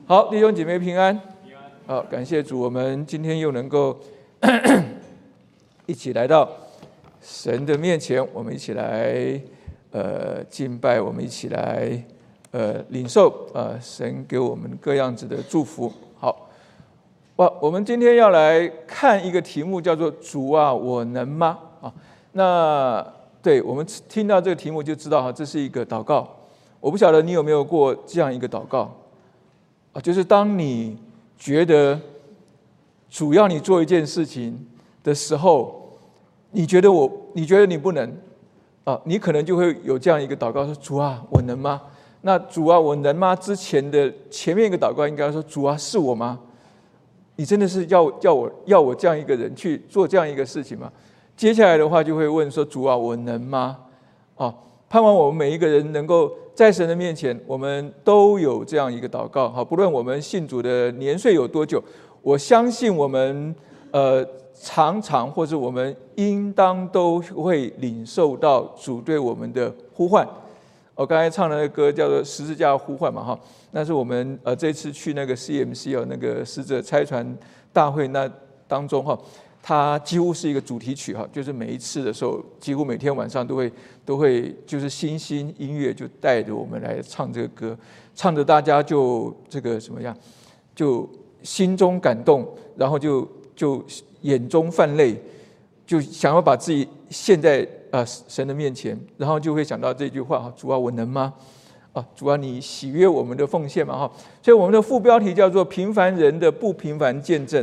好，弟兄姐妹平安。好，感谢主，我们今天又能够一起来到神的面前，我们一起来敬拜，我们一起来领受神给我们各样子的祝福。好，我们今天要来看一个题目，叫做“主啊，我能吗？”那对我们听到这个题目就知道这是一个祷告。我不晓得你有没有过这样一个祷告就是当你觉得主要你做一件事情的时候，你觉得你不能你可能就会有这样一个祷告，说主啊，我能吗？那主啊，我能吗？前面一个祷告应该说，主啊，是我吗？你真的是要我这样一个人去做这样一个事情吗？接下来的话就会问说，主啊，我能吗？盼望我们每一个人能够在神的面前，我们都有这样一个祷告。不论我们信主的年岁有多久，我相信我们常常或者我们应当都会领受到主对我们的呼唤。我刚才唱的那个歌叫做《十字架呼唤》嘛，那是我们这次去那个 CMC 那个使者差传大会那当中它几乎是一个主题曲就是每一次的时候，几乎每天晚上都会就是新音乐就带着我们来唱这个歌，唱着大家就这个什么样，就心中感动，然后就眼中泛泪，就想要把自己陷在神的面前，然后就会想到这句话：主啊，我能吗？主啊，你喜悦我们的奉献嘛？所以我们的副标题叫做“平凡人的不平凡见证”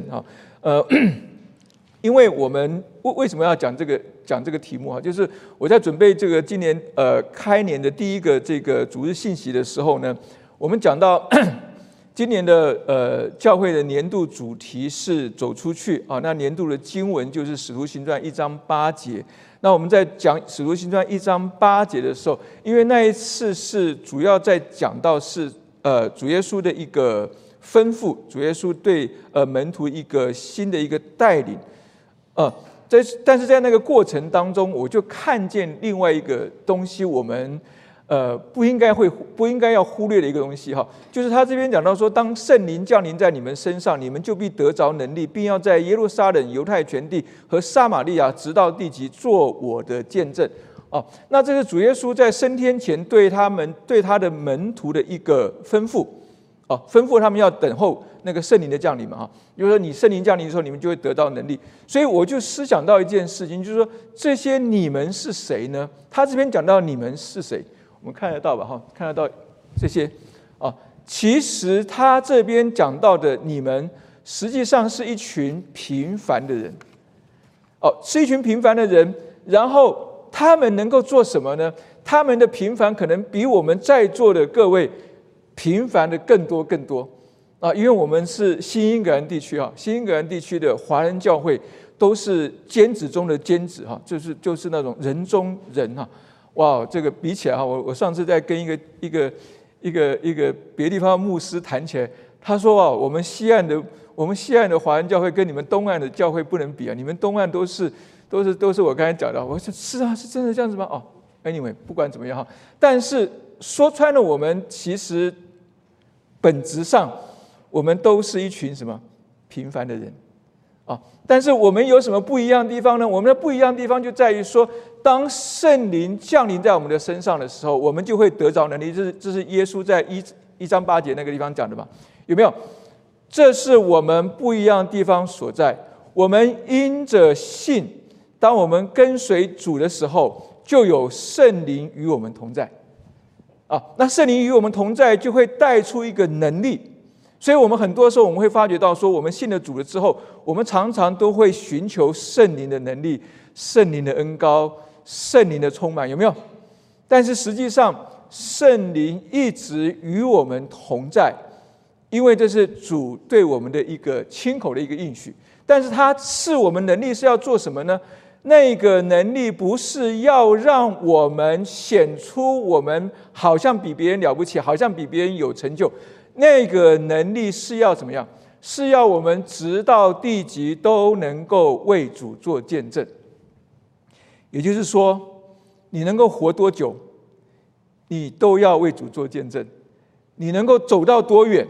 因为我们为什么要讲这个题目就是我在准备这个今年开年的第一个这个主日信息的时候呢，我们讲到今年的教会的年度主题是走出去那年度的经文就是使徒行传1章8节。那我们在讲使徒行传1章8节的时候，因为那一次是主要在讲到是主耶稣的一个吩咐，主耶稣对门徒一个新的一个带领但是在那个过程当中，我就看见另外一个东西，我们不应该要忽略的一个东西就是他这边讲到说，当圣灵降临在你们身上，你们就必得着能力，并要在耶路撒冷、犹太全地和撒玛利亚直到地极做我的见证那这是主耶稣在升天前对他的门徒的一个吩咐吩咐他们要等候那个圣灵的降临嘛就是说你圣灵降临的时候，你们就会得到能力。所以我就思想到一件事情，就是说这些你们是谁呢？他这边讲到你们是谁，我们看得到吧看得到这些其实他这边讲到的你们，实际上是一群平凡的人是一群平凡的人。然后他们能够做什么呢？他们的平凡可能比我们在座的各位平凡的更多因为我们是新英格兰地区新英格兰地区的华人教会都是尖子中的尖子就是那种人中人哇，这个比起来我上次在跟一个别的地方的牧师谈起来，他说我们西岸的华人教会跟你们东岸的教会不能比你们东岸都是我刚才讲的。我说是是真的这样子吗？anyway 不管怎么样但是说穿了，我们其实本质上我们都是一群什么平凡的人但是我们有什么不一样的地方呢？我们的不一样的地方就在于说，当圣灵降临在我们的身上的时候，我们就会得着能力。这是耶稣在1章8节那个地方讲的嘛？有没有？这是我们不一样的地方所在。我们因着信，当我们跟随主的时候，就有圣灵与我们同在那圣灵与我们同在，就会带出一个能力。所以我们很多时候我们会发觉到说，我们信了主了之后，我们常常都会寻求圣灵的能力、圣灵的恩膏、圣灵的充满，有没有？但是实际上圣灵一直与我们同在，因为这是主对我们的一个亲口的一个应许。但是他赐我们能力是要做什么呢？那个能力不是要让我们显出我们好像比别人了不起，好像比别人有成就，那个能力是要怎么样？是要我们直到地极都能够为主做见证。也就是说，你能够活多久，你都要为主做见证；你能够走到多远，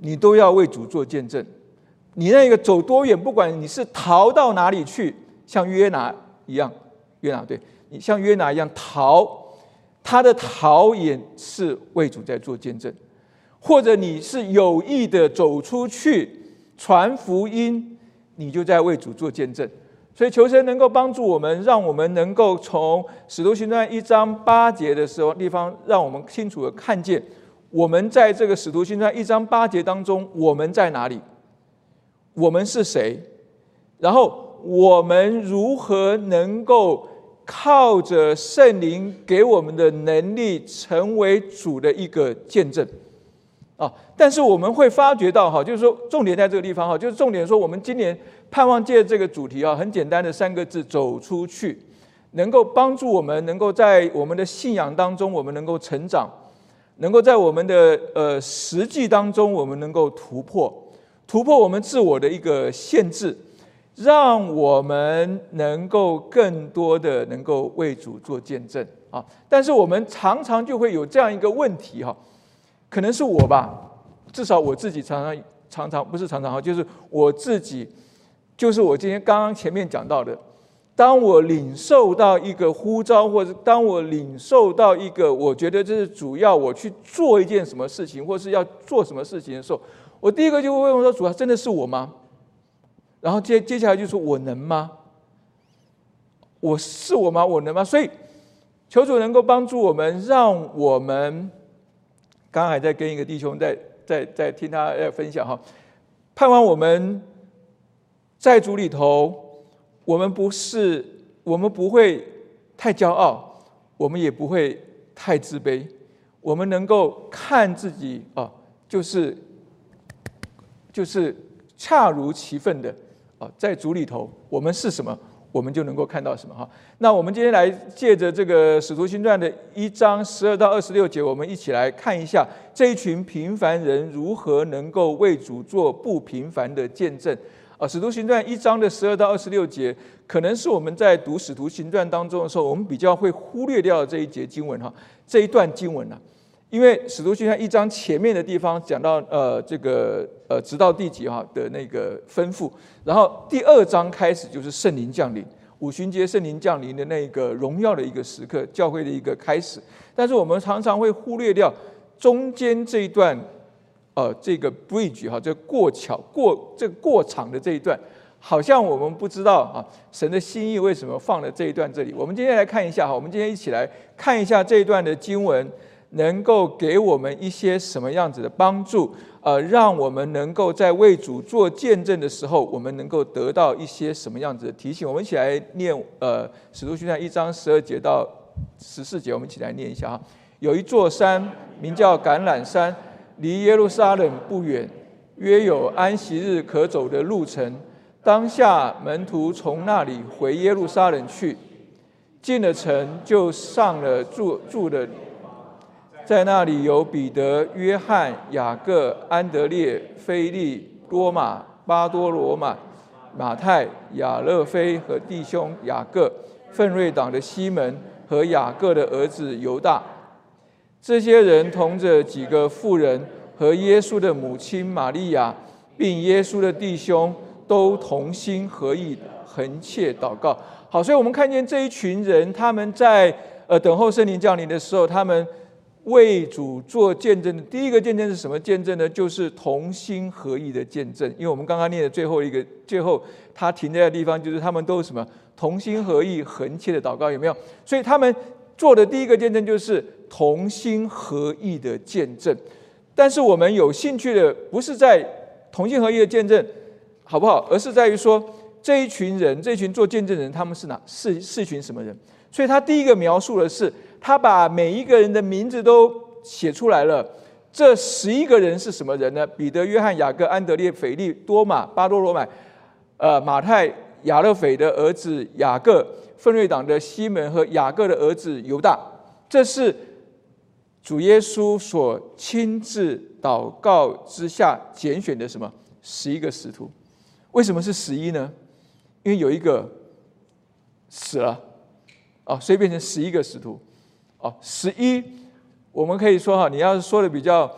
你都要为主做见证。你那个走多远，不管你是逃到哪里去，像约拿一样，对，你像约拿一样逃，他的逃也是为主在做见证。或者你是有意的走出去传福音，你就在为主做见证。所以求神能够帮助我们，让我们能够从使徒行传1章8节的地方，让我们清楚的看见，我们在这个使徒行传1章8节当中，我们在哪里，我们是谁，然后我们如何能够靠着圣灵给我们的能力，成为主的一个见证。但是我们会发觉到，就是说重点在这个地方，就是重点说我们今年盼望借这个主题，很简单的3个字，走出去，能够帮助我们能够在我们的信仰当中我们能够成长，能够在我们的实际当中我们能够突破我们自我的一个限制，让我们能够更多的能够为主做见证。但是我们常常就会有这样一个问题，可能是我吧，至少我自己常常不是常常，就是我自己，就是我今天刚刚前面讲到的，当我领受到一个呼召，或者当我领受到一个我觉得这是主要我去做一件什么事情，或是要做什么事情的时候，我第一个就会问我说：主要真的是我吗？然后接下来就说：我能吗？我是我吗？我能吗？所以求主能够帮助我们，让我们刚刚还在跟一个弟兄在听他分享，盼望我们在主里头，我们不会太骄傲，我们也不会太自卑，我们能够看自己就是恰如其分的在主里头我们是什么，我们就能够看到什么。那我们今天来借着这个使徒行传的1章12到26节，我们一起来看一下这一群平凡人如何能够为主做不平凡的见证。使徒行传1章的12到26节，可能是我们在读使徒行传当中的时候，我们比较会忽略掉这一节经文，这一段经文。因为使徒行传1章前面的地方讲到直到地极的那个吩咐，然后第2章开始就是圣灵降临，五旬节圣灵降临的那个荣耀的一个时刻，教会的一个开始。但是我们常常会忽略掉中间这一段这个 bridge 这个过场的这一段，好像我们不知道神的心意为什么放了这一段这里。我们今天来看一下，我们今天一起来看一下这一段的经文能够给我们一些什么样子的帮助，让我们能够在为主做见证的时候，我们能够得到一些什么样子的提醒。我们一起来念使徒行传1章12节到14节，我们一起来念一下。有一座山名叫橄榄山，离耶路撒冷不远，约有安息日可走的路程。当下门徒从那里回耶路撒冷去，进了城就上了住的，在那里有彼得、约翰、雅各、安德烈、腓利、多马、巴多罗买、马太、亚勒腓和弟兄雅各、奋锐党的西门和雅各的儿子犹大。这些人同着几个妇人和耶稣的母亲玛利亚，并耶稣的弟兄，都同心合意恒切祷告。好，所以我们看见这一群人，他们在等候圣灵降临的时候，他们为主做见证的第一个见证是什么见证呢？就是同心合意的见证。因为我们刚刚念的最后他停在的地方，就是他们都是什么？同心合意恒切的祷告，有没有？所以他们做的第一个见证就是同心合意的见证。但是我们有兴趣的不是在同心合意的见证好不好，而是在于说这一群人，这一群做见证人，他们是一群什么人？所以他第一个描述的是，他把每一个人的名字都写出来了。这11个人是什么人呢？彼得、约翰、雅各、安德烈、腓利、多马、巴多罗买、马太、亚勒腓的儿子雅各、奋锐党的西门和雅各的儿子犹大。这是主耶稣所亲自祷告之下拣选的什么11个使徒。为什么是11呢？因为有一个死了所以变成11个使徒。11，我们可以说你要是说的比较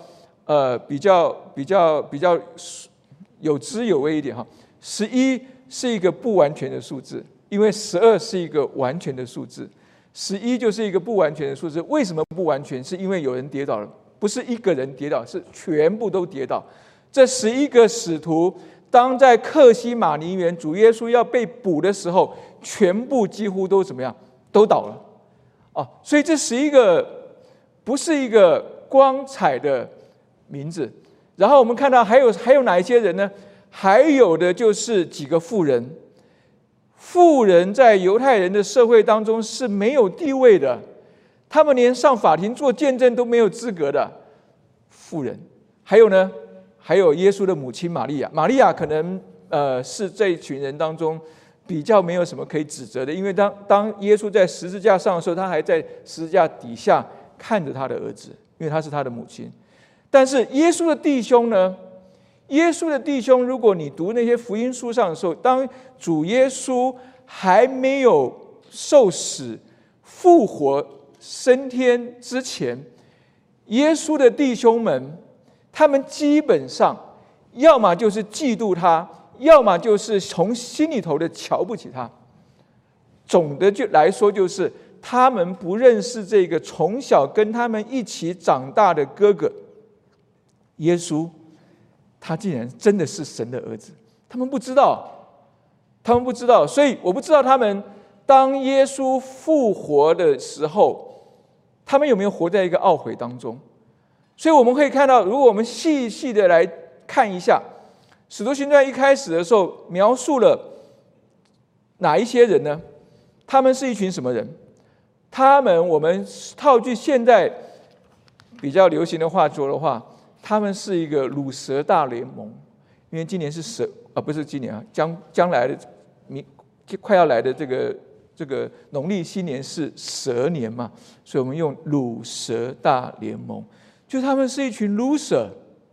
比较有滋有味一点哈。11是一个不完全的数字，因为12是一个完全的数字，11就是一个不完全的数字。为什么不完全？是因为有人跌倒了，不是一个人跌倒，是全部都跌倒。这11个使徒，当在客西马尼园主耶稣要被捕的时候，全部几乎都怎么样？都倒了。所以这11个不是一个光彩的名字。然后我们看到还有哪一些人呢？还有的就是几个妇人。妇人在犹太人的社会当中是没有地位的，他们连上法庭做见证都没有资格的妇人。还有呢，还有耶稣的母亲玛利亚。玛利亚可能是这一群人当中比较没有什么可以指责的，因为当耶稣在十字架上的时候，他还在十字架底下看着他的儿子，因为他是他的母亲。但是耶稣的弟兄呢？耶稣的弟兄，如果你读那些福音书上的时候，当主耶稣还没有受死、复活、升天之前，耶稣的弟兄们，他们基本上要么就是嫉妒他，要么就是从心里头的瞧不起他。总的来说，就是他们不认识这个从小跟他们一起长大的哥哥耶稣，他竟然真的是神的儿子。他们不知道，所以我不知道他们当耶稣复活的时候，他们有没有活在一个懊悔当中。所以我们可以看到，如果我们细细的来看一下使徒行传一开始的时候描述了哪一些人呢？他们是一群什么人？我们套句现在比较流行的话说的话，他们是一个乳蛇大联盟。因为今年是蛇不是今年将来的快要来的这个农历新年是蛇年嘛，所以我们用乳蛇大联盟，就他们是一群 loser。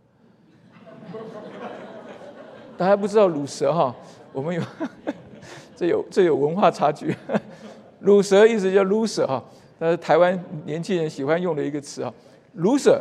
大家不知道乳蛇哈，我们这有文化差距。乳蛇意思叫 loser 哈，但是台湾年轻人喜欢用的一个词哈 ，loser。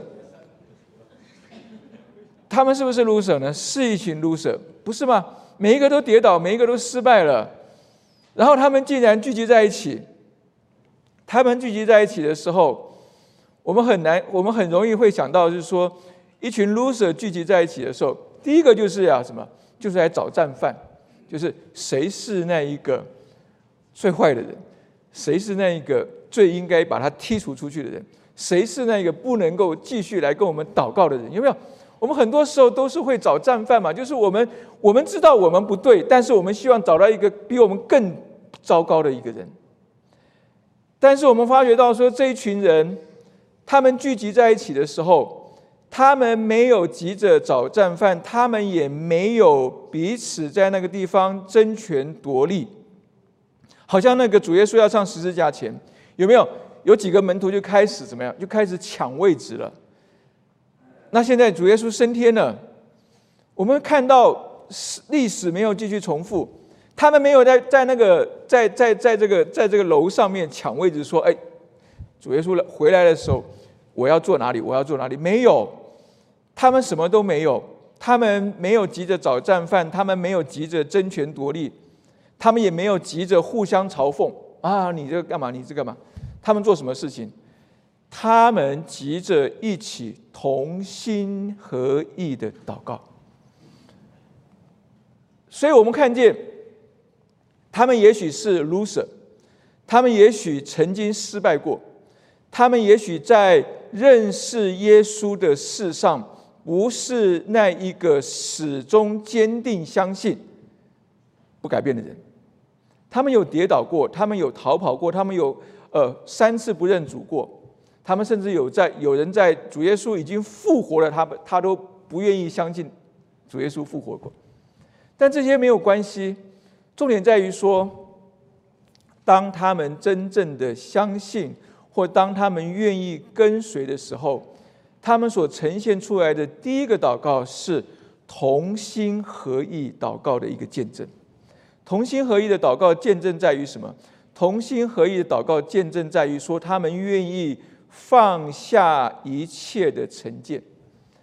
他们是不是 loser 呢？是一群 loser， 不是吗？每一个都跌倒，每一个都失败了，然后他们竟然聚集在一起。他们聚集在一起的时候，我们很容易会想到，就是说，一群 loser 聚集在一起的时候，第一个就是什么？就是来找战犯，就是谁是那一个最坏的人，谁是那一个最应该把他剔除出去的人，谁是那个不能够继续来跟我们祷告的人，有没有？我们很多时候都是会找战犯嘛，就是我们知道我们不对，但是我们希望找到一个比我们更糟糕的一个人。但是我们发觉到说，这一群人他们聚集在一起的时候，他们没有急着找战犯，他们也没有彼此在那个地方争权夺利。好像那个主耶稣要上十字架前，有没有？有几个门徒就开始怎么样？就开始抢位置了。那现在主耶稣升天了，我们看到历史没有继续重复，他们没有在这个楼上面抢位置，说主耶稣回来的时候我要坐哪里，我要坐哪里，没有，他们什么都没有，他们没有急着找战犯，他们没有急着争权夺利，他们也没有急着互相嘲讽你这干嘛，你这干嘛，他们做什么事情？他们急着一起同心合意的祷告。所以我们看见他们也许是 loser， 他们也许曾经失败过，他们也许在认识耶稣的事上不是那一个始终坚定相信不改变的人，他们有跌倒过，他们有逃跑过，他们有3次不认主过，他们甚至有人在主耶稣已经复活了，他都不愿意相信主耶稣复活过。但这些没有关系，重点在于说，当他们真正的相信，或当他们愿意跟随的时候，他们所呈现出来的第一个祷告是同心合意祷告的一个见证。同心合意的祷告见证在于什么？同心合意的祷告见证在于说，他们愿意放下一切的成见，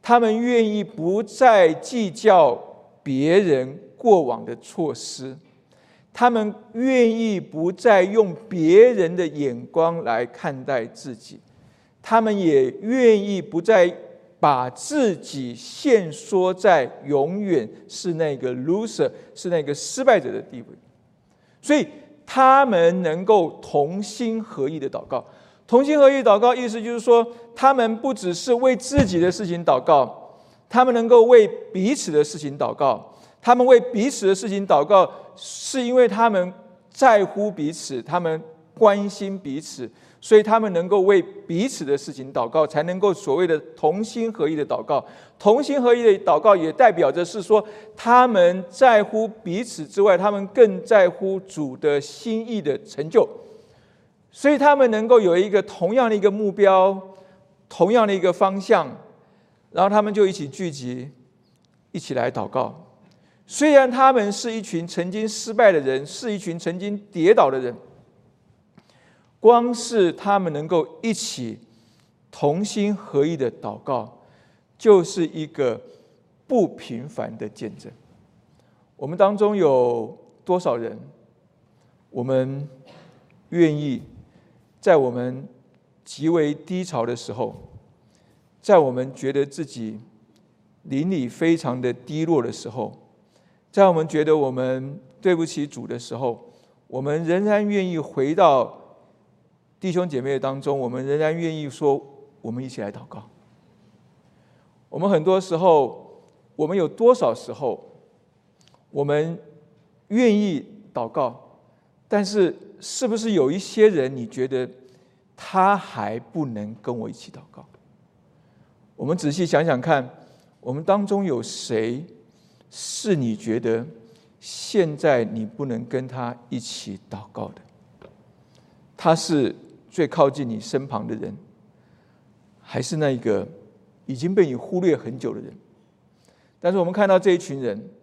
他们愿意不再计较别人过往的错失，他们愿意不再用别人的眼光来看待自己，他们也愿意不再把自己限缩在永远是那个 loser， 是那个失败者的地位。所以他们能够同心合意的祷告。同心合意祷告意思就是说，他们不只是为自己的事情祷告，他们能够为彼此的事情祷告。他们为彼此的事情祷告，是因为他们在乎彼此，他们关心彼此，所以他们能够为彼此的事情祷告，才能够所谓的同心合意的祷告。同心合意的祷告也代表着是说，他们在乎彼此之外，他们更在乎主的心意的成就，所以他们能够有一个同样的一个目标，同样的一个方向，然后他们就一起聚集，一起来祷告。虽然他们是一群曾经失败的人，是一群曾经跌倒的人，光是他们能够一起同心合意的祷告，就是一个不平凡的见证。我们当中有多少人，我们愿意在我们极为低潮的时候，在我们觉得自己灵里非常的低落的时候，在我们觉得我们对不起主的时候，我们仍然愿意回到弟兄姐妹当中，我们仍然愿意说，我们一起来祷告。我们很多时候，我们有多少时候，我们愿意祷告，但是是不是有一些人，你觉得他还不能跟我一起祷告？我们仔细想想看，我们当中有谁是你觉得现在你不能跟他一起祷告的？他是最靠近你身旁的人，还是那个已经被你忽略很久的人？但是我们看到这一群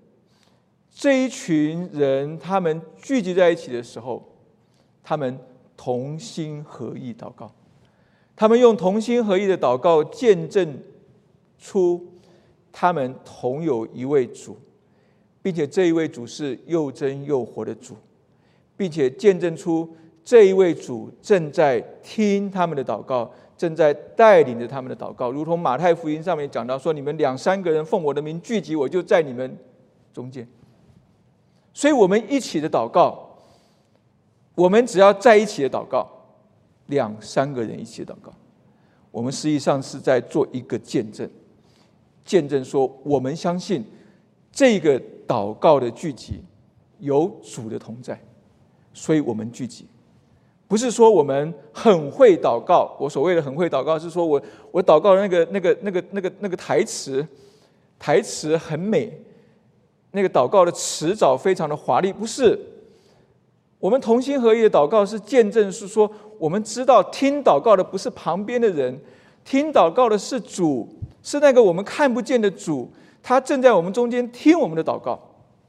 人，他们聚集在一起的时候，他们同心合意祷告，他们用同心合意的祷告见证出他们同有一位主，并且这一位主是又真又活的主，并且见证出这一位主正在听他们的祷告，正在带领着他们的祷告，如同马太福音上面讲到说，你们2、3个人奉我的名聚集，我就在你们中间。所以我们一起的祷告，我们只要在一起的祷告，2、3个人一起的祷告，我们实际上是在做一个见证，见证说我们相信这个祷告的聚集有主的同在，所以我们聚集。不是说我们很会祷告，我所谓的很会祷告是说我祷告的那个台词很美，那个祷告的词藻非常的华丽，不是。我们同心合意的祷告是见证，是说我们知道听祷告的不是旁边的人，听祷告的是主，是那个我们看不见的主，他正在我们中间听我们的祷告。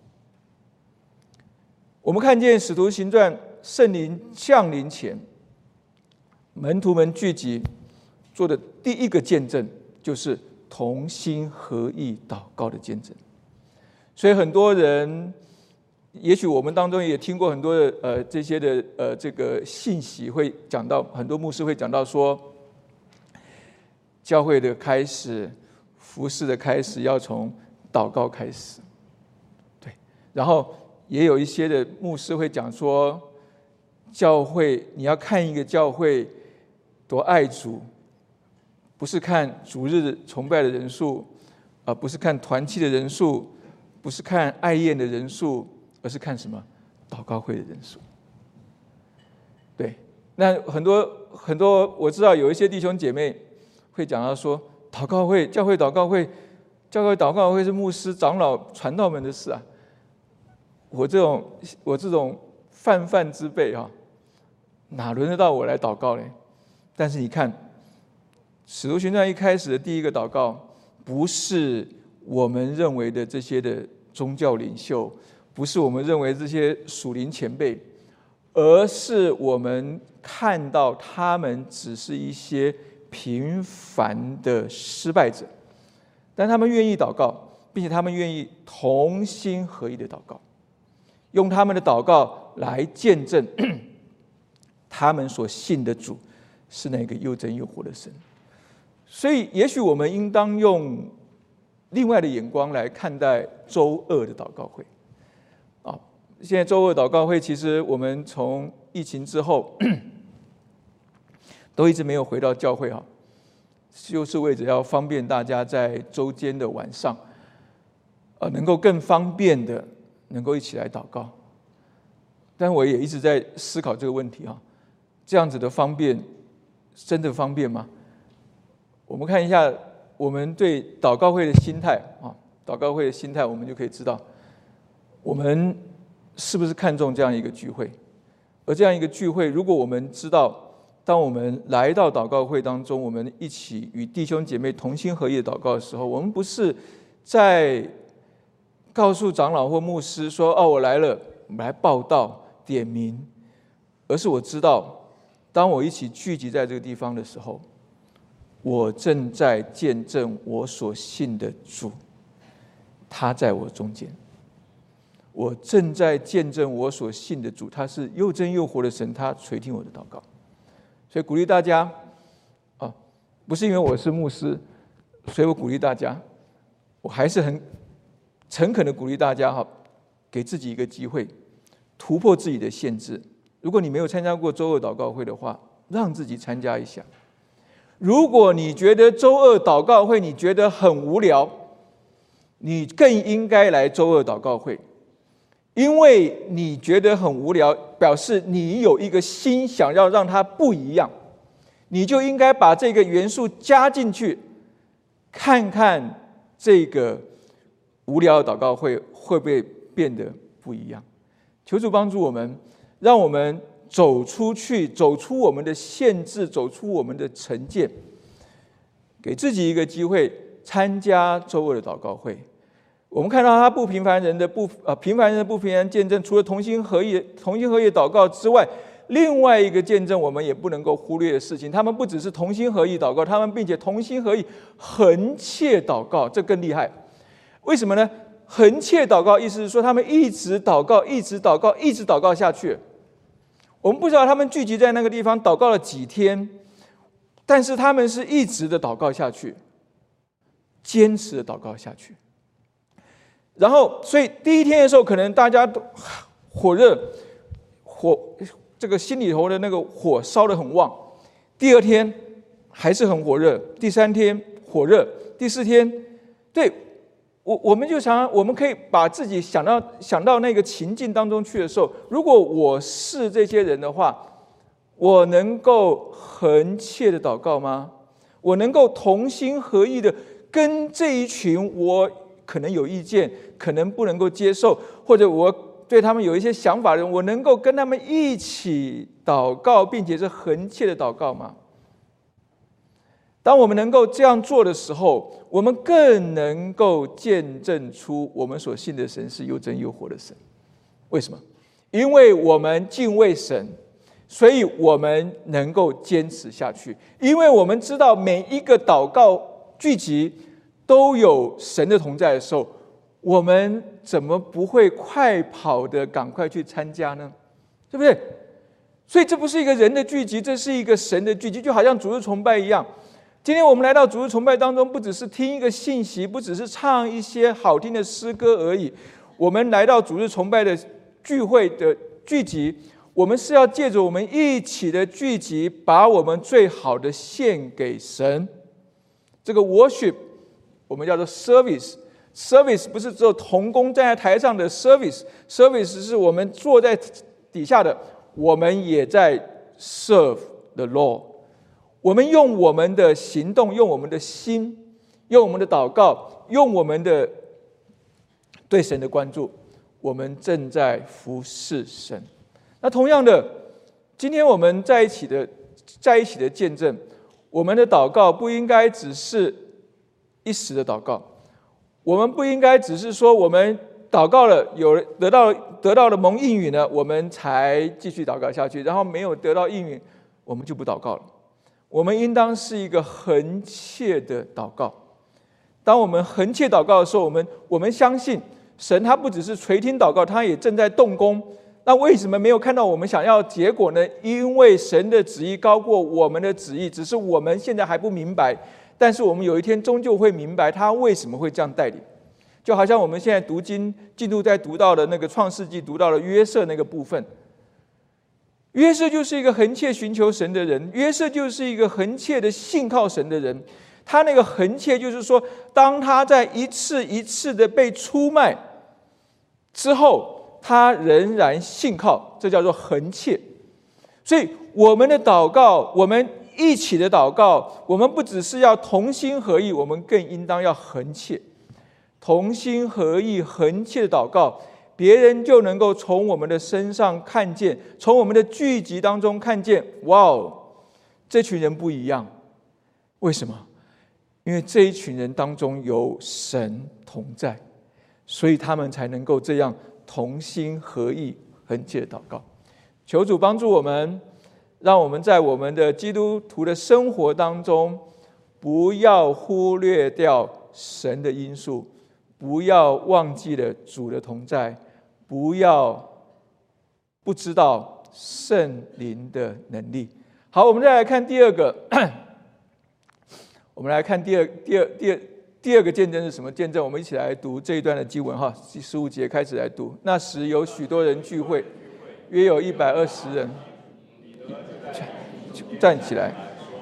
我们看见使徒行传圣灵降临前，门徒们聚集做的第一个见证，就是同心合意祷告的见证。所以很多人，也许我们当中也听过很多的这些的这个信息，会讲到很多牧师会讲到说，教会的开始，服事的开始要从祷告开始。对，然后也有一些的牧师会讲说，教会你要看一个教会多爱主，不是看主日崇拜的人数，不是看团契的人数，不是看爱宴的人数，而是看什么？祷告会的人数。对，那很多我知道有一些弟兄姐妹会讲到说，祷告会、教会祷告会是牧师、长老、传道们的事啊。我这种泛之辈啊，哪轮得到我来祷告呢？但是你看，使徒行传一开始的第一个祷告，不是我们认为的这些的宗教领袖，不是我们认为这些属灵前辈，而是我们看到他们只是一些平凡的失败者， 但他们愿意祷告，并且他们愿意同心合意的祷告，用他们的祷告来见证他们所信的主是那个又真又活的神。所以也许我们应当用另外的眼光来看待周二的祷告会。现在周二祷告会，其实我们从疫情之后都一直没有回到教会，就是为着要方便大家在周间的晚上能够更方便的能够一起来祷告。但我也一直在思考这个问题，这样子的方便真的方便吗？我们看一下我们对祷告会的心态，祷告会的心态我们就可以知道我们是不是看重这样一个聚会。而这样一个聚会，如果我们知道当我们来到祷告会当中，我们一起与弟兄姐妹同心合意的祷告的时候，我们不是在告诉长老或牧师说我来了，我们来报道点名，而是我知道当我一起聚集在这个地方的时候，我正在见证我所信的主，他在我中间。我正在见证我所信的主，他是又真又活的神，他垂听我的祷告。所以鼓励大家不是因为我是牧师，所以我鼓励大家，我还是很诚恳的鼓励大家，给自己一个机会，突破自己的限制。如果你没有参加过周二祷告会的话，让自己参加一下。如果你觉得周二祷告会你觉得很无聊，你更应该来周二祷告会。因为你觉得很无聊，表示你有一个心想要让它不一样，你就应该把这个元素加进去，看看这个无聊的祷告会会不会变得不一样。求主帮助我们，让我们走出去，走出我们的限制，走出我们的成见，给自己一个机会参加周二的祷告会。我们看到他不平凡人的不平凡见证，除了同心合意祷告之外，另外一个见证我们也不能够忽略的事情，他们不只是同心合意祷告，他们并且同心合意恒切祷告，这更厉害。为什么呢？恒切祷告意思是说他们一直祷告，一直祷告，一直祷告下去。我们不知道他们聚集在那个地方祷告了几天，但是他们是一直的祷告下去，坚持的祷告下去。然后所以第一天的时候可能大家都火热，这个心里头的那个火烧得很旺，第二天还是很火热，第三天火热，第四天，对，我们就想我们可以把自己想到那个情境当中去的时候，如果我是这些人的话，我能够恒切的祷告吗？我能够同心合意的跟这一群我可能有意见，可能不能够接受，或者我对他们有一些想法的人，我能够跟他们一起祷告，并且是恒切的祷告吗？当我们能够这样做的时候，我们更能够见证出我们所信的神是又真又活的神。为什么？因为我们敬畏神，所以我们能够坚持下去。因为我们知道每一个祷告聚集都有神的同在的时候，我们怎么不会快跑的赶快去参加呢？对不对？所以这不是一个人的聚集，这是一个神的聚集，就好像主日崇拜一样。今天我们来到主日崇拜当中，不只是听一个信息，不只是唱一些好听的诗歌而已。我们来到主日崇拜的聚会的聚集，我们是要借着我们一起的聚集，把我们最好的献给神。这个 worship我们叫做 service 不是只有同工站在台上的 service 是我们坐在底下的，我们也在 serve the Lord。 我们用我们的行动，用我们的心，用我们的祷告，用我们的对神的关注，我们正在服侍神。那同样的，今天我们在一起的见证，我们的祷告不应该只是一时的祷告，我们不应该只是说我们祷告了，有得到了蒙应允呢，我们才继续祷告下去，然后没有得到应允，我们就不祷告了。我们应当是一个恒切的祷告。 当我们恒切祷告的时候，我们相信神他不只是垂听祷告，他也正在动工。那为什么没有看到我们想要的结果呢？因为神的旨意高过我们的旨意，只是我们现在还不明白，但是我们有一天终究会明白他为什么会这样带领。就好像我们现在读经进度在读到的那个创世纪，读到了约瑟那个部分。约瑟就是一个恒切寻求神的人，约瑟就是一个恒切的信靠神的人。他那个恒切就是说，当他在一次一次的被出卖之后，他仍然信靠，这叫做恒切。所以我们的祷告，我们一起的祷告，我们不只是要同心合意，我们更应当要恒切。同心合意恒切的祷告，别人就能够从我们的身上看见，从我们的聚集当中看见，哇哦，这群人不一样。为什么？因为这一群人当中有神同在，所以他们才能够这样同心合意恒切的祷告。求主帮助我们，让我们在我们的基督徒的生活当中，不要忽略掉神的因素，不要忘记了主的同在，不知道圣灵的能力。好，我们再来看第二个，我们来看第二个见证是什么见证？我们一起来读这一段的经文哈，15节开始来读。那时有许多人聚会，约有120人，站起来。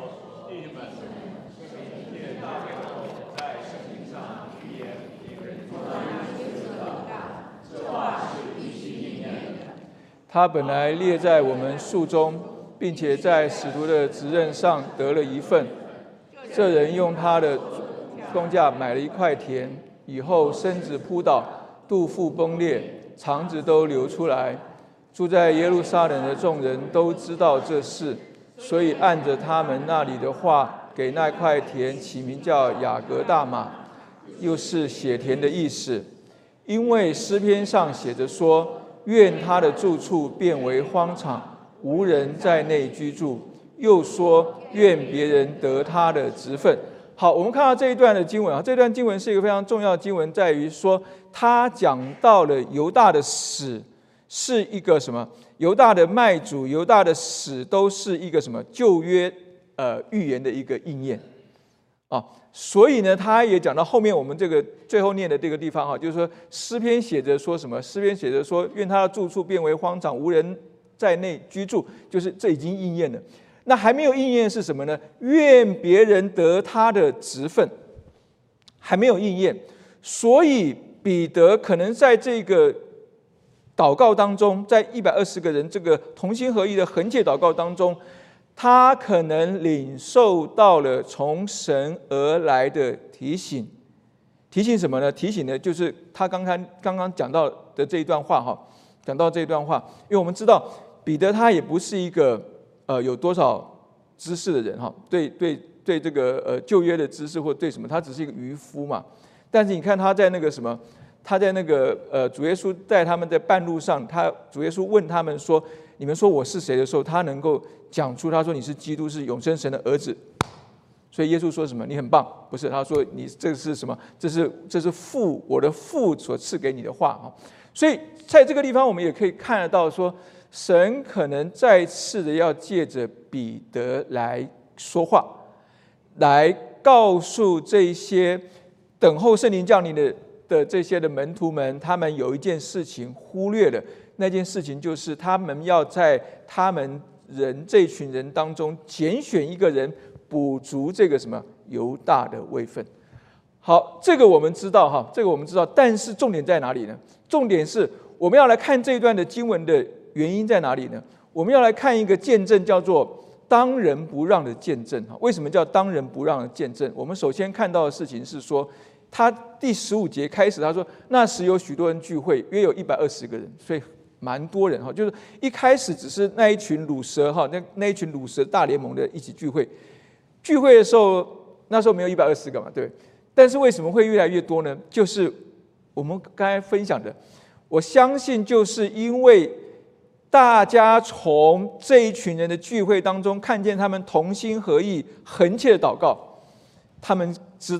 他本来列在我们数中，并且在使徒的职任上得了一份。这人用他的工价买了一块田，以后身子扑倒，肚腹崩裂，肠子都流出来。住在耶路撒冷的众人都知道这事，所以按着他们那里的话，给那块田起名叫雅各大马，又是血田的意思。因为诗篇上写着说，愿他的住处变为荒场，无人在内居住。又说，愿别人得他的职分。好，我们看到这一段的经文啊，这段经文是一个非常重要的经文，在于说，他讲到了犹大的死是一个什么？犹大的卖主、犹大的死都是一个什么？旧约预言的一个应验啊。所以呢，他也讲到后面我们这个最后念的这个地方哈，就是说诗篇写着说什么？诗篇写着说，愿他的住处变为荒场，无人在内居住，就是这已经应验了。那还没有应验是什么呢？愿别人得他的职分，还没有应验。所以彼得可能在这个祷告当中，在120个人这个同心合意的恒切祷告当中，他可能领受到了从神而来的提醒。提醒什么呢？提醒的就是他刚刚讲到的这一段话哈，讲到这一段话，因为我们知道彼得他也不是一个有多少知识的人哈，对这个旧约的知识或对什么，他只是一个渔夫嘛。但是你看他在那个什么，他在那个主耶稣带他们在半路上，主耶稣问他们说：“你们说我是谁？”的时候，他能够讲出他说：“你是基督，是永生神的儿子。”所以耶稣说什么？你很棒，不是？他说你这是什么？这是我的父所赐给你的话啊。所以在这个地方，我们也可以看得到说，神可能再次的要借着彼得来说话，来告诉这些等候圣灵降临的这些的门徒们，他们有一件事情忽略了，那件事情就是他们要在他们这群人当中拣选一个人，补足这个什么犹大的位分。好，这个我们知道哈，这个我们知道，但是重点在哪里呢？重点是我们要来看这一段的经文的原因在哪里呢？我们要来看一个见证，叫做当仁不让的见证。为什么叫当仁不让的见证？我们首先看到的事情是说，他第15节开始他说，那时有许多人聚会，约有120个人，所以蛮多人哈，就是一开始只是那一群鲁蛇哈，那一群鲁蛇大联盟的一起聚会。聚会的时候，那时候没有120个嘛，对。但是为什么会越来越多呢？就是我们刚才分享的，我相信就是因为大家从这一群人的聚会当中看见他们同心合意、恒切的祷告，他们知道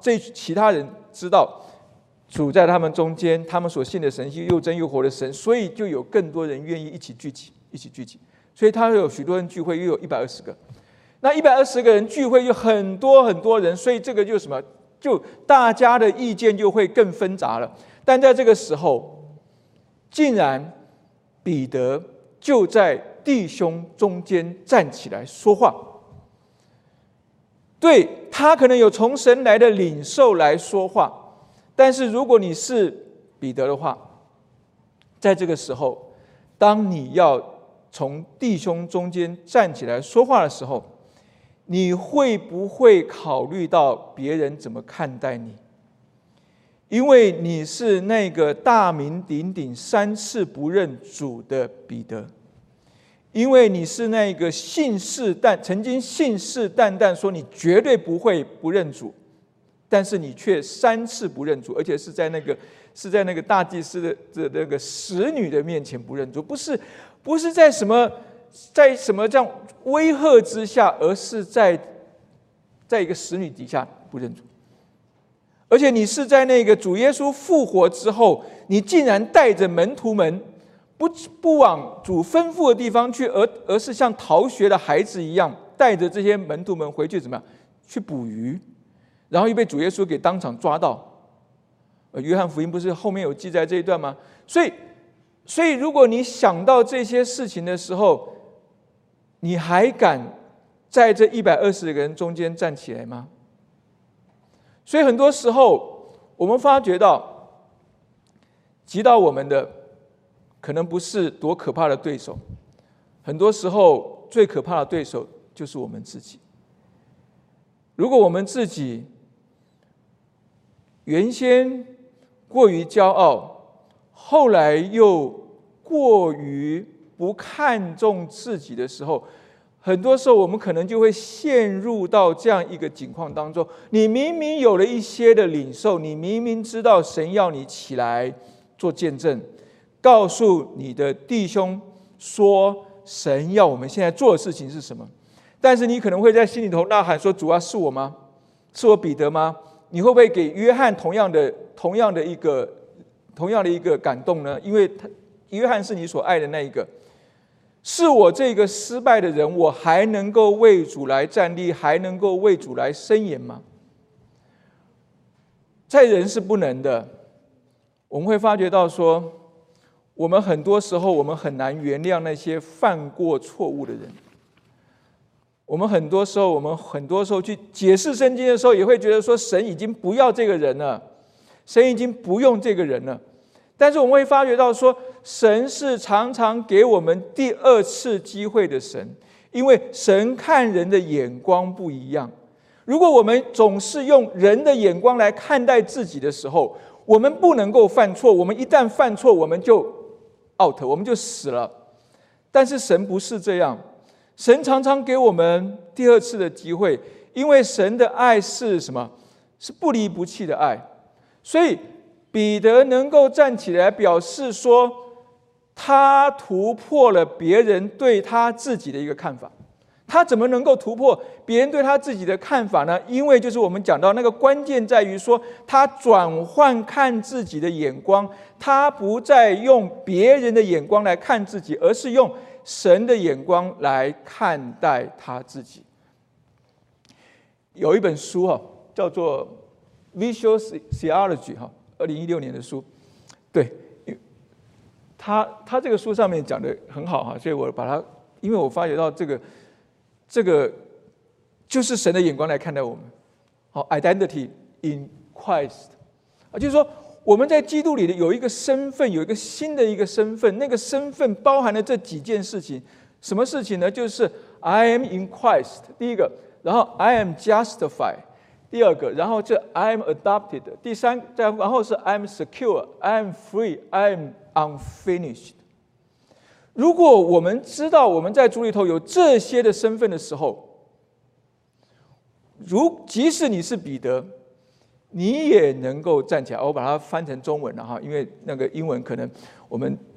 这其他人知道主在他们中间，他们所信的神是又真又活的神，所以就有更多人愿意一起聚集。所以他有许多人聚会，又有120个。那120个人聚会，有很多人，所以这个就什么？就大家的意见就会更纷杂了。但在这个时候，竟然彼得就在弟兄中间站起来说话。对，他可能有从神来的领受来说话，但是如果你是彼得的话，在这个时候，当你要从弟兄中间站起来说话的时候，你会不会考虑到别人怎么看待你？因为你是那个大名鼎鼎3次不认主的彼得，因为你是那个曾经信誓旦旦说你绝对不会不认主，但是你却3次不认主，而且是在那个大祭司的那个使女的面前不认主，不是在什么这样威吓之下，而是在一个使女底下不认主。而且你是在那个主耶稣复活之后，你竟然带着门徒们不往主吩咐的地方去，而是像逃学的孩子一样，带着这些门徒们回去怎么样？去捕鱼，然后又被主耶稣给当场抓到。约翰福音不是后面有记载这一段吗？所以如果你想到这些事情的时候，你还敢在这120个人中间站起来吗？所以很多时候我们发觉到，击倒我们的可能不是多可怕的对手，很多时候最可怕的对手就是我们自己。如果我们自己原先过于骄傲，后来又过于不看重自己的时候，很多时候我们可能就会陷入到这样一个境况当中。你明明有了一些的领受，你明明知道神要你起来做见证，告诉你的弟兄说神要我们现在做的事情是什么，但是你可能会在心里头呐喊说，主啊，是我吗？是我彼得吗？你会不会给约翰同样的一个感动呢？因为约翰是你所爱的那一个。是我这个失败的人，我还能够为主来站立，还能够为主来伸言吗？在人是不能的。我们会发觉到说，我们很多时候我们很难原谅那些犯过错误的人。我们很多时候去解释圣经的时候，也会觉得说，神已经不要这个人了，神已经不用这个人了。但是我们会发觉到说，神是常常给我们第2次机会的神，因为神看人的眼光不一样。如果我们总是用人的眼光来看待自己的时候，我们不能够犯错，我们一旦犯错，我们就 out， 我们就死了。但是神不是这样，神常常给我们第2次的机会，因为神的爱是什么？是不离不弃的爱。所以彼得能够站起来表示说，他突破了别人对他自己的一个看法。他怎么能够突破别人对他自己的看法呢？因为就是我们讲到那个关键在于说，他转换看自己的眼光，他不再用别人的眼光来看自己，而是用神的眼光来看待他自己。有一本书叫做 Visual Theology 2016年的书，对，他这个书上面讲的很好所以我把它，因为我发觉到这个就是神的眼光来看待我们。identity in Christ 就是说我们在基督里的有一个身份，有一个新的一个身份，那个身份包含了这几件事情。什么事情呢？就是 I am in Christ 第一个，然后 I am justified第二个，然后这 I am adopted 第三，然后是 I am secure I am free I am unfinished。 如果我们知道我们在主里头有这些的身份的时候，即使你是彼得，你也能够站起来。我把它翻成中文了因为那个英文可能我们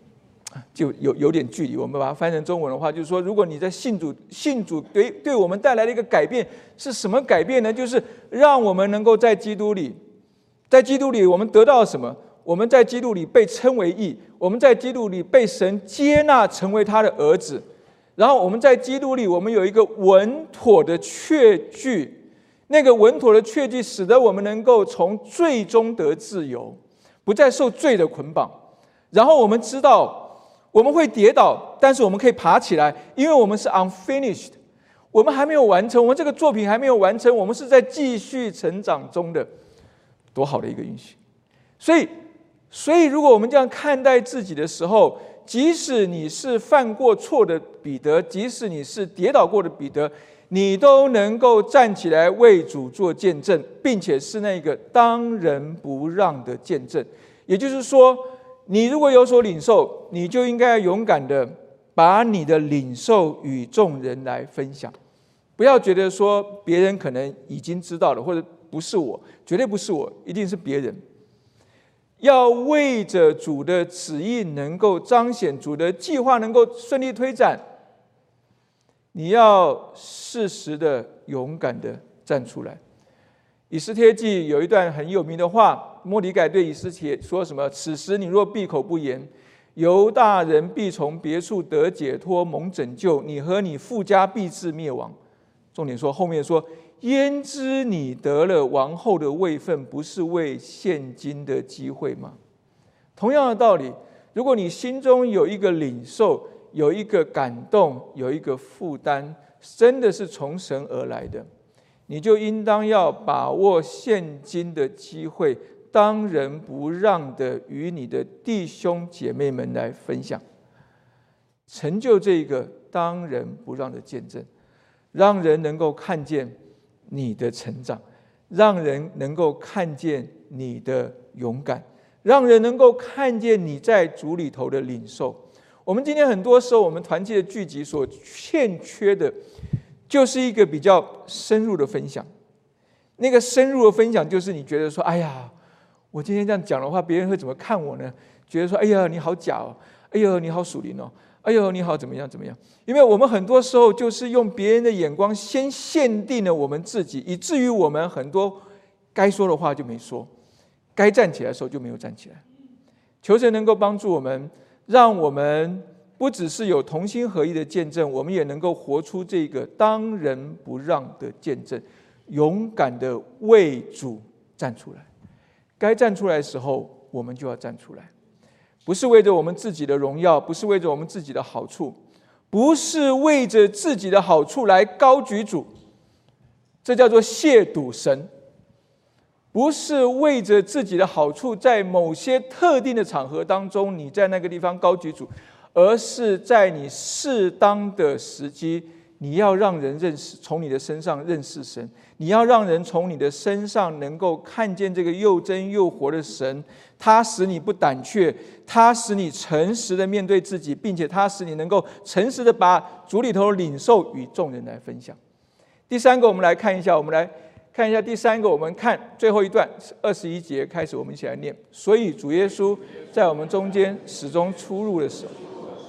就有点距离。我们把它翻成中文的话，就是说，如果你在信主对我们带来的一个改变是什么改变呢？就是让我们能够在基督里我们得到什么？我们在基督里被称为义，我们在基督里被神接纳成为他的儿子，然后我们在基督里我们有一个稳妥的确据，那个稳妥的确据使得我们能够从罪中得自由，不再受罪的捆绑。然后我们知道我们会跌倒，但是我们可以爬起来，因为我们是 unfinished， 我们还没有完成，我们这个作品还没有完成，我们是在继续成长中的。多好的一个允许！所以如果我们这样看待自己的时候，即使你是犯过错的彼得，即使你是跌倒过的彼得，你都能够站起来为主做见证，并且是那个当仁不让的见证。也就是说，你如果有所领受，你就应该勇敢的把你的领受与众人来分享，不要觉得说别人可能已经知道了，或者不是我，绝对不是我，一定是别人。要为着主的旨意能够彰显，主的计划能够顺利推展，你要适时的勇敢的站出来。以斯帖记有一段很有名的话，末底改对以斯帖说什么？此时你若闭口不言，犹大人必从别处得解脱，蒙拯救，你和你父家必至灭亡。重点说后面说，焉知你得了王后的位分，不是为现今的机会吗？同样的道理，如果你心中有一个领受，有一个感动，有一个负担，真的是从神而来的，你就应当要把握现今的机会，当仁不让的与你的弟兄姐妹们来分享，成就这个当仁不让的见证，让人能够看见你的成长，让人能够看见你的勇敢，让人能够看见你在主里头的领受。我们今天很多时候，我们团契的聚集所欠缺的，就是一个比较深入的分享。那个深入的分享，就是你觉得说，哎呀，我今天这样讲的话，别人会怎么看我呢？觉得说，哎呀，你好假哦，哎呦，你好属灵哦，哎呦，你好怎么样怎么样？因为我们很多时候就是用别人的眼光先限定了我们自己，以至于我们很多该说的话就没说，该站起来的时候就没有站起来。求神能够帮助我们，让我们不只是有同心合一的见证，我们也能够活出这个当仁不让的见证，勇敢的为主站出来。该站出来的时候，我们就要站出来，不是为着我们自己的荣耀，不是为着我们自己的好处，不是为着自己的好处来高举主，这叫做亵渎神。不是为着自己的好处，在某些特定的场合当中，你在那个地方高举主，而是在你适当的时机，你要让人认识，从你的身上认识神，你要让人从你的身上能够看见这个又真又活的神，他使你不胆怯，他使你诚实的面对自己，并且他使你能够诚实的把主里头的领受与众人来分享。第三个，我们来看一下，第三个，我们看最后一段21节开始，我们一起来念。所以主耶稣在我们中间始终出入的时候，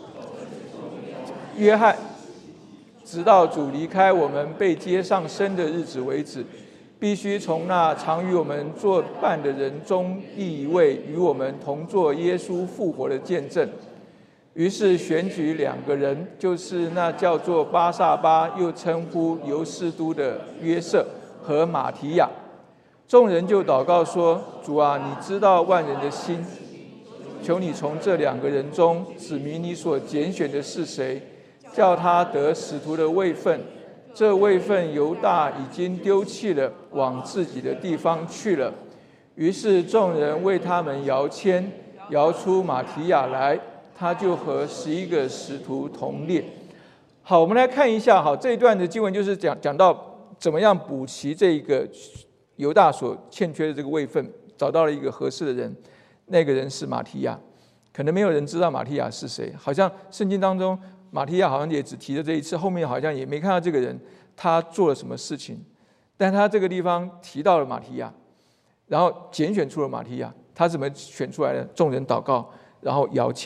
约翰直到主离开我们被接上升的日子为止，必须从那常与我们作伴的人中立一位，与我们同作耶稣复活的见证。于是选举2个人，就是那叫做巴撒巴，又称呼犹士都的约瑟和马提亚。众人就祷告说，主啊，你知道万人的心，求你从这2个人中指明你所拣选的是谁，叫他得使徒的位分。这位分犹大已经丢弃了，往自己的地方去了。于是众人为他们摇签，摇出马提亚来，他就和11个使徒同列。好，我们来看一下，这一段的经文就是讲到怎么样补齐这个犹大所欠缺的这个位分，找到了一个合适的人，那个人是马提亚。可能没有人知道马提亚是谁，好像圣经当中马提亚好像也只提了这一次，后面好像也没看到这个人他做了什么事情，但他这个地方提到了马提亚，然后拣选出了马提亚。他怎么选出来的？众人祷告，然后摇签，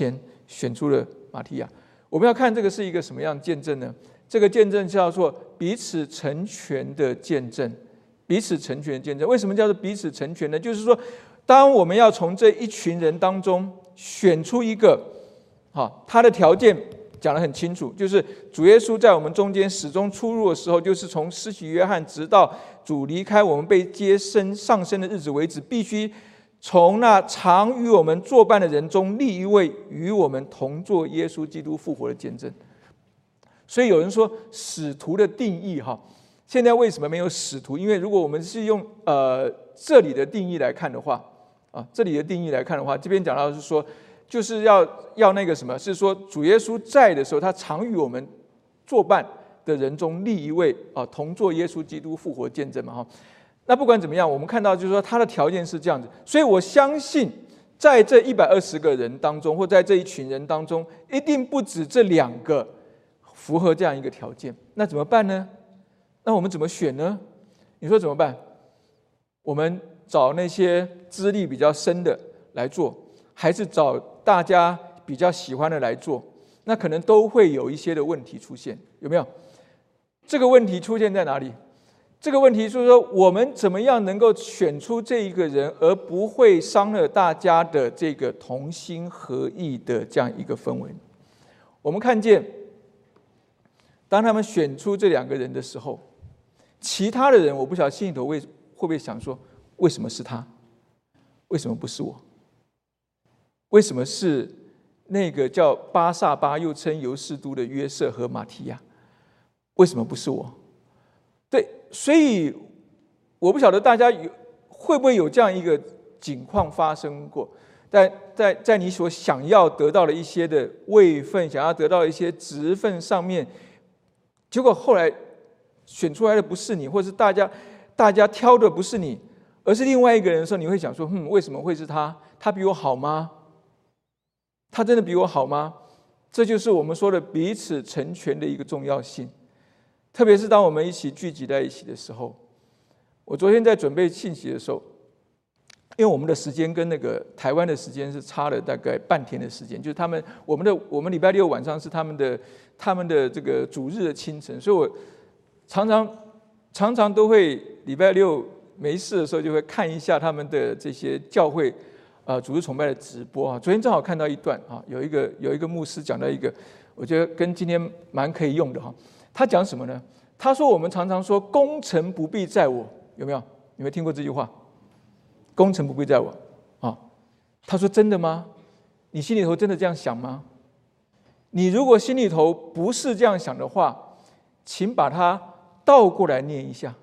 选出了马提亚。我们要看这个是一个什么样的见证呢？这个见证叫做彼此成全的见证。彼此成全的见证，为什么叫做彼此成全呢？就是说，当我们要从这一群人当中选出一个，他的条件讲得很清楚，就是主耶稣在我们中间始终出入的时候，就是从施洗约翰直到主离开我们被接升上升的日子为止，必须从那常与我们作伴的人中立一位与我们同作耶稣基督复活的见证。所以有人说使徒的定义现在为什么没有使徒？因为如果我们是用这里的定义来看的话，这边讲到是说，就是要那个什么，是说主耶稣在的时候，他常与我们作伴的人中立一位同作耶稣基督复活见证嘛那不管怎么样，我们看到就是说他的条件是这样子，所以我相信在这120个人当中，或在这一群人当中，一定不止这2个符合这样一个条件。那怎么办呢？那我们怎么选呢？你说怎么办？我们找那些资历比较深的来做，还是找大家比较喜欢的来做？那可能都会有一些的问题出现，有没有？这个问题出现在哪里？这个问题就是说，我们怎么样能够选出这一个人，而不会伤了大家的这个同心合意的这样一个氛围？我们看见，当他们选出这2个人的时候，其他的人我不晓得心里头会不会想说，为什么是他？为什么不是我？为什么是那个叫巴撒巴又称犹士都的约瑟和马提亚？为什么不是我？对，所以我不晓得大家会不会有这样一个情况发生过，在你所想要得到的一些的位分，想要得到一些职分上面，结果后来选出来的不是你，或是大家挑的不是你，而是另外一个人的时候，你会想说，为什么会是他？他比我好吗？他真的比我好吗？这就是我们说的彼此成全的一个重要性。特别是当我们一起聚集在一起的时候，我昨天在准备信息的时候，因为我们的时间跟那个台湾的时间是差了大概半天的时间，就是我们礼拜六晚上是他们的这个主日的清晨，所以我常常都会礼拜六没事的时候就会看一下他们的这些教会主日崇拜的直播昨天正好看到一段有一个牧师讲到一个，我觉得跟今天蛮可以用的他讲什么呢？他说我们常常说功成不必在我，有没有？你们听过这句话？功成不必在我他说真的吗？你心里头真的这样想吗？你如果心里头不是这样想的话，请把它倒过来念一下。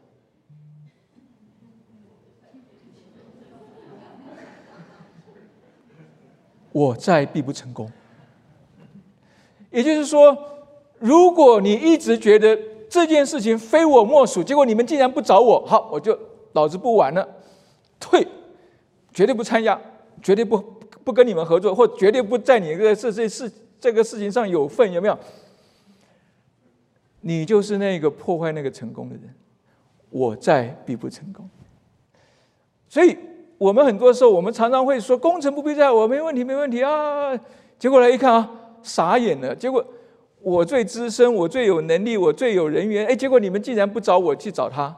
我在必不成功。也就是说，如果你一直觉得这件事情非我莫属，结果你们竟然不找我，好，我就老子不玩了，退，绝对不参加，绝对不跟你们合作，或绝对不在你这个事情上有份，有没有？你就是那个破坏那个成功的人，我在必不成功。所以我们很多时候，我们常常会说功成不必在我，没问题没问题啊，结果来一看傻眼了，结果我最资深，我最有能力，我最有人缘，结果你们竟然不找我去找他。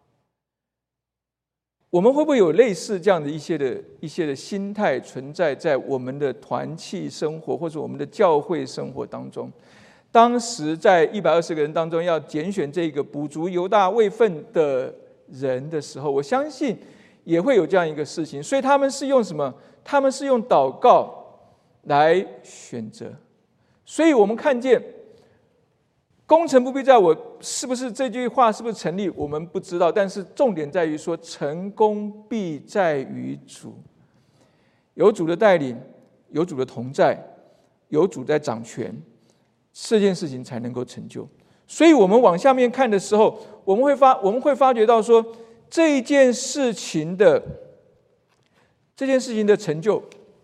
我们会不会有类似这样的一些的心态存在在我们的团契生活或者我们的教会生活当中？当时在120个人当中要拣选这个补足犹大位分的人的时候，我相信也会有这样一个事情。所以他们是用什么？他们是用祷告来选择。所以我们看见功成不必在我，是不是这句话是不是成立我们不知道，但是重点在于说成功必在于主，有主的带领，有主的同在，有主在掌权，这件事情才能够成就。所以我们往下面看的时候，我们会发觉到说这件事情的成就，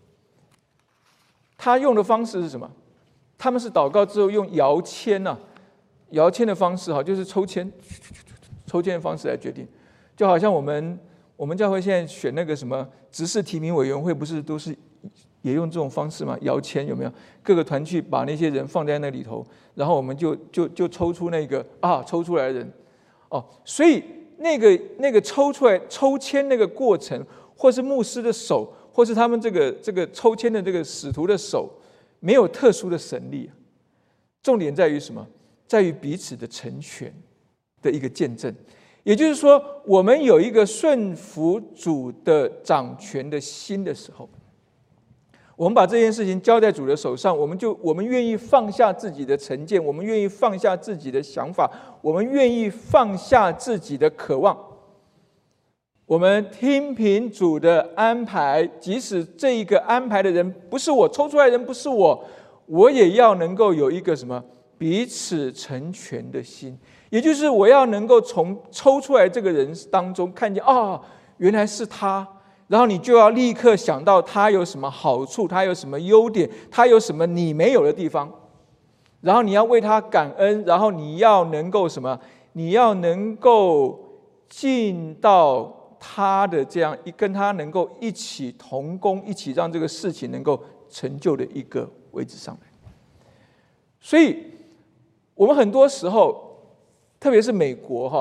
他用的方式是什么？他们是祷告之后用摇签的方式就是抽签的方式来决定，就好像我们教会现在选那个什么执事提名委员会，不是都是也用这种方式嘛，摇签有没有？各个团去把那些人放在那里头，然后我们就抽出那个抽出来的人哦。所以那个抽出来抽签那个过程，或是牧师的手，或是他们这个抽签的这个使徒的手，没有特殊的神力。重点在于什么？在于彼此的成全的一个见证。也就是说，我们有一个顺服主的掌权的心的时候，我们把这件事情交在主的手上，我们愿意放下自己的成见，我们愿意放下自己的想法，我们愿意放下自己的渴望，我们听凭主的安排，即使这一个安排的人不是我，抽出来的人不是我也要能够有一个什么彼此成全的心。也就是我要能够从抽出来这个人当中看见原来是他，然后你就要立刻想到他有什么好处，他有什么优点，他有什么你没有的地方，然后你要为他感恩，然后你要能够什么？你要能够进到他的这样跟他能够一起同工，一起让这个事情能够成就的一个位置上来。所以我们很多时候，特别是美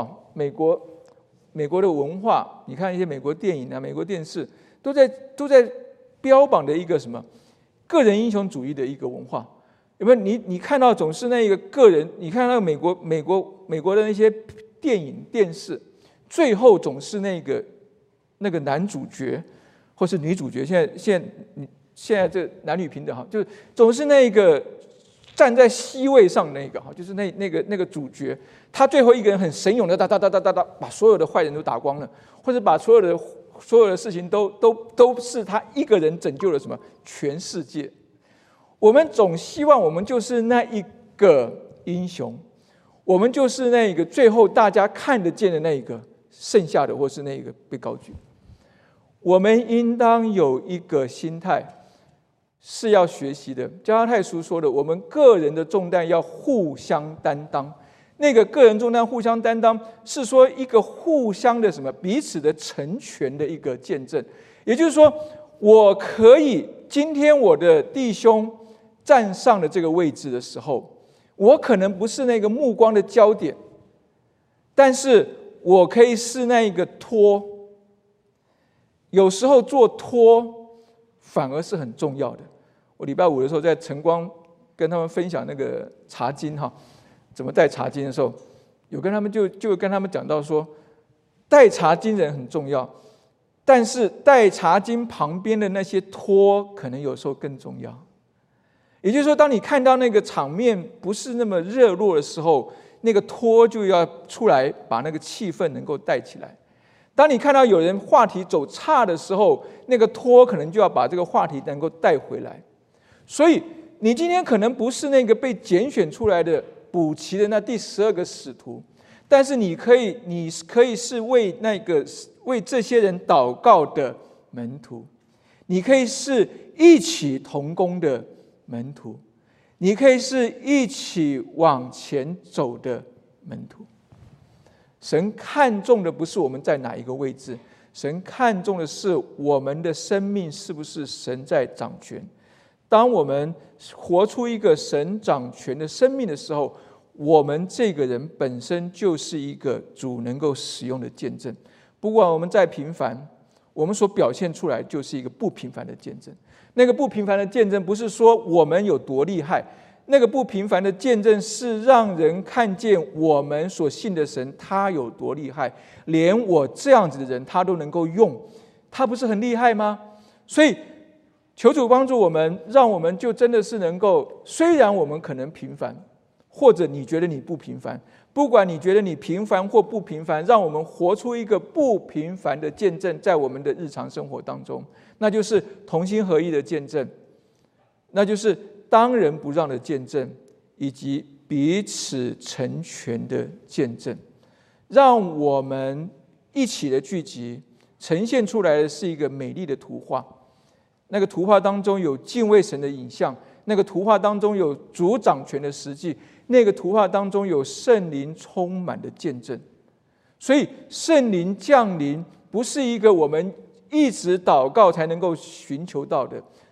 国的文化，你看一些美国电影美国电视，都在标榜的一个什么个人英雄主义的一个文化。有没有？你看到总是那一个个人，你看到美国的那些电影电视，最后总是那个男主角或是女主角，现在这男女平等就是总是那个站在C位上那个就是那个主角，他最后一个人很神勇的把所有的坏人都打光了，或者把所有的事情都是他一个人拯救了什么全世界。我们总希望我们就是那一个英雄，我们就是那个最后大家看得见的那一个剩下的，或是那一个被高举。我们应当有一个心态是要学习的。加拉太书说的，我们个人的重担要互相担当。那个个人重担互相担当，是说一个互相的什么彼此的成全的一个见证。也就是说，我可以今天我的弟兄站上了这个位置的时候，我可能不是那个目光的焦点，但是我可以是那一个托。有时候做托反而是很重要的。我礼拜五的时候在晨光跟他们分享那个查经怎么带查经的时候，有跟他们就跟他们讲到说，带查经人很重要，但是带查经旁边的那些托可能有时候更重要。也就是说，当你看到那个场面不是那么热络的时候，那个托就要出来把那个气氛能够带起来。当你看到有人话题走岔的时候，那个托可能就要把这个话题能够带回来。所以你今天可能不是那个被拣选出来的补齐的那第12个使徒，但是你可以是为这些人祷告的门徒，你可以是一起同工的门徒，你可以是一起往前走的门徒。神看重的不是我们在哪一个位置，神看重的是我们的生命是不是神在掌权。当我们活出一个神掌权的生命的时候，我们这个人本身就是一个主能够使用的见证。不管我们再平凡，我们所表现出来就是一个不平凡的见证。那个不平凡的见证不是说我们有多厉害，那个不平凡的见证是让人看见我们所信的神他有多厉害，连我这样子的人他都能够用，他不是很厉害吗？所以求主帮助我们，让我们就真的是能够，虽然我们可能平凡，或者你觉得你不平凡，不管你觉得你平凡或不平凡，让我们活出一个不平凡的见证在我们的日常生活当中，那就是同心合一的见证，那就是当仁不让的见证，以及彼此成全的见证。让我们一起的聚集，呈现出来的是一个美丽的图画。那个图画当中有敬畏神的影像，那个图画当中有主掌权的实际，那个图画当中有圣灵充满的见证。所以圣灵降临不是一个我们一直祷告才能够寻求到的，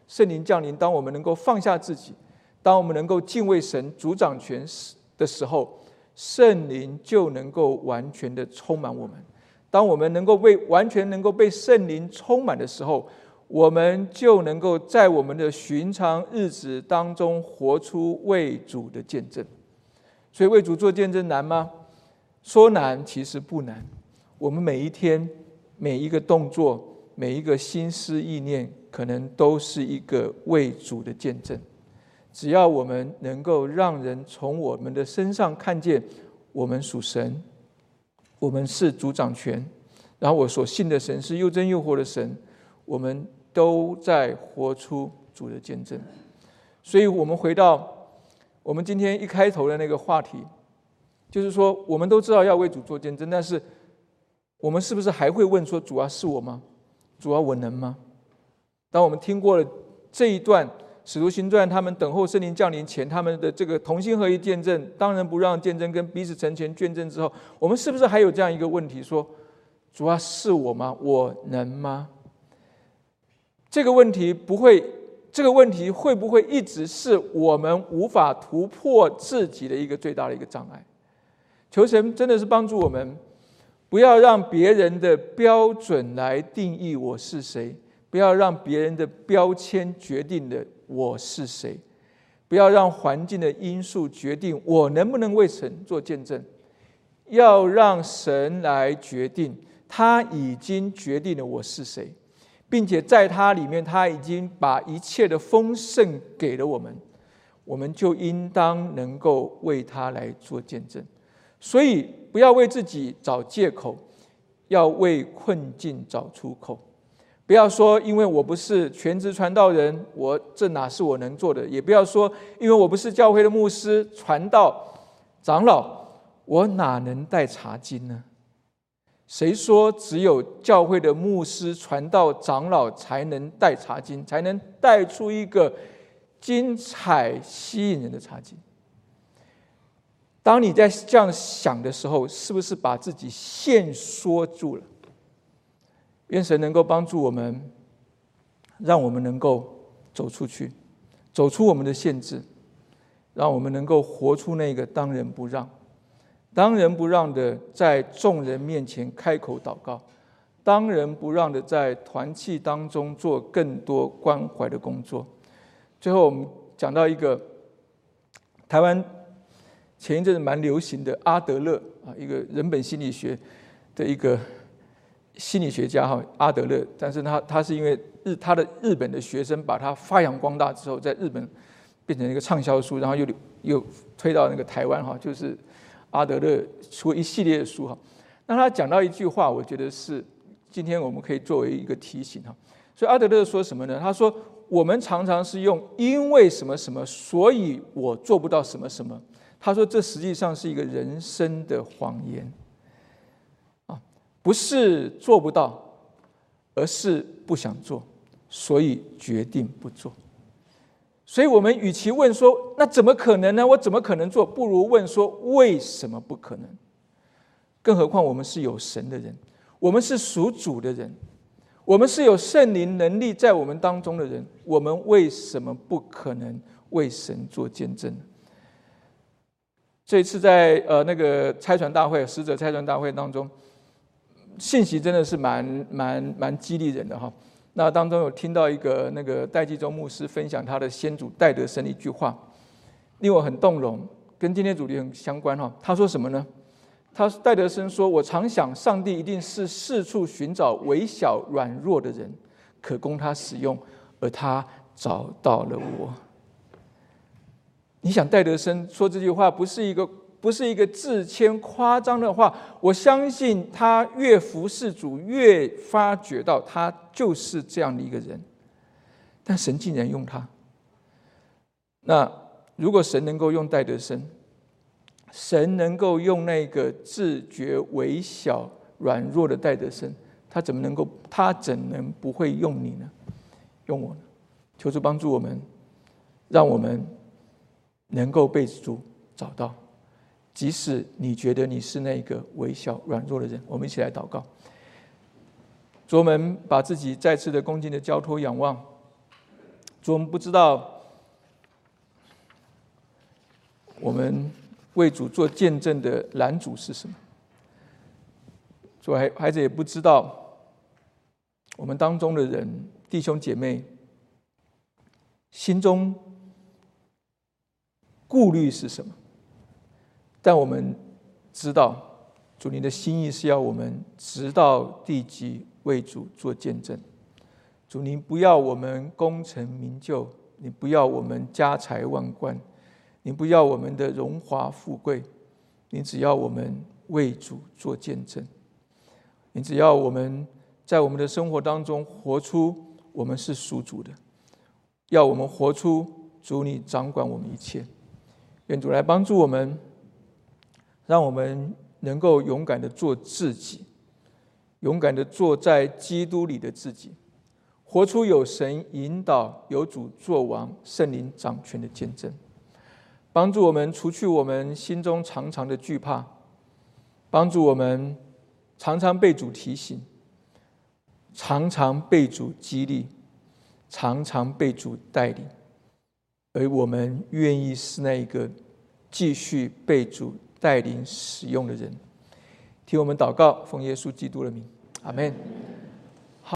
圣灵降临，当我们能够放下自己，当我们能够敬畏神、主掌权的时候，圣灵就能够完全的充满我们。当我们完全能够被圣灵充满的时候，我们就能够在我们的寻常日子当中活出为主的见证。所以为主做见证难吗？说难其实不难。我们每一天每一个动作每一个心思意念可能都是一个为主的见证。只要我们能够让人从我们的身上看见我们属神，我们是主掌权，然后我所信的神是又真又活的神，我们都在活出主的见证。所以我们回到我们今天一开头的那个话题，就是说我们都知道要为主做见证，但是我们是不是还会问说，主啊，是我吗？主啊，我能吗？当我们听过了这一段使徒行传他们等候圣灵降临前他们的这个同心合一见证、当仁不让见证跟彼此成全见证之后，我们是不是还有这样一个问题说，主啊，是我吗？我能吗？这个问题会不会一直是我们无法突破自己的一个最大的一个障碍？求神真的是帮助我们，不要让别人的标准来定义我是谁，不要让别人的标签决定了我是谁，不要让环境的因素决定我能不能为神做见证，要让神来决定，他已经决定了我是谁，并且在他里面他已经把一切的丰盛给了我们，我们就应当能够为他来做见证。所以不要为自己找借口，要为困境找出口。不要说因为我不是全职传道人，这哪是我能做的，也不要说因为我不是教会的牧师、传道、长老，我哪能带查经呢？谁说只有教会的牧师、传道、长老才能带查经，才能带出一个精彩吸引人的查经？当你在这样想的时候，是不是把自己限缩住了？愿神能够帮助我们，让我们能够走出去，走出我们的限制，让我们能够活出那个当仁不让的在众人面前开口祷告，当仁不让的在团契当中做更多关怀的工作。最后我们讲到一个台湾前一阵子蛮流行的阿德勒，一个人本心理学的一个心理学家阿德勒，但是他是因为他的日本的学生把他发扬光大之后，在日本变成一个畅销书，然后又推到那个台湾，就是阿德勒出一系列的书。那他讲到一句话，我觉得是今天我们可以作为一个提醒。所以阿德勒说什么呢？他说我们常常是用因为什么什么所以我做不到什么什么，他说这实际上是一个人生的谎言，不是做不到，而是不想做，所以决定不做。所以我们与其问说那怎么可能呢？我怎么可能做？不如问说为什么不可能？更何况我们是有神的人，我们是属主的人，我们是有圣灵能力在我们当中的人，我们为什么不可能为神做见证呢？这一次在那个差传大会，使者差传大会当中，信息真的是蛮激励人的哈。那当中有听到一个那个戴季忠牧师分享他的先祖戴德生的一句话，令我很动容，跟今天主题很相关哈。他说什么呢？戴德生说：“我常想，上帝一定是四处寻找微小软弱的人，可供他使用，而他找到了我。”你想戴德生说这句话不是一个自谦夸张的话，我相信他越服侍主越发觉到他就是这样的一个人，但神竟然用他。那如果神能够用戴德生，神能够用那个自觉微小软弱的戴德生，他怎能不会用你呢？用我呢？求主帮助我们，让我们能够被主找到，即使你觉得你是那个微小软弱的人。我们一起来祷告。主，我们把自己再次的恭敬的交托仰望。 主，我们不知道我们为主做见证的拦阻是什么。主，孩子也不知道我们当中的人弟兄姐妹心中顾虑是什么，但我们知道主，你的心意是要我们直到地极为主做见证。主，你不要我们功成名就，你不要我们家财万贯，你不要我们的荣华富贵，你只要我们为主做见证。你只要我们在我们的生活当中活出我们是属主的，要我们活出主你掌管我们一切。愿主来帮助我们，让我们能够勇敢的做自己，勇敢的做在基督里的自己，活出有神引导、有主作王、圣灵掌权的见证。帮助我们除去我们心中常常的惧怕，帮助我们常常被主提醒，常常被主激励，常常被主带领，而我们愿意是那一个继续被主带领使用的人。听我们祷告，奉耶稣基督的名，阿们。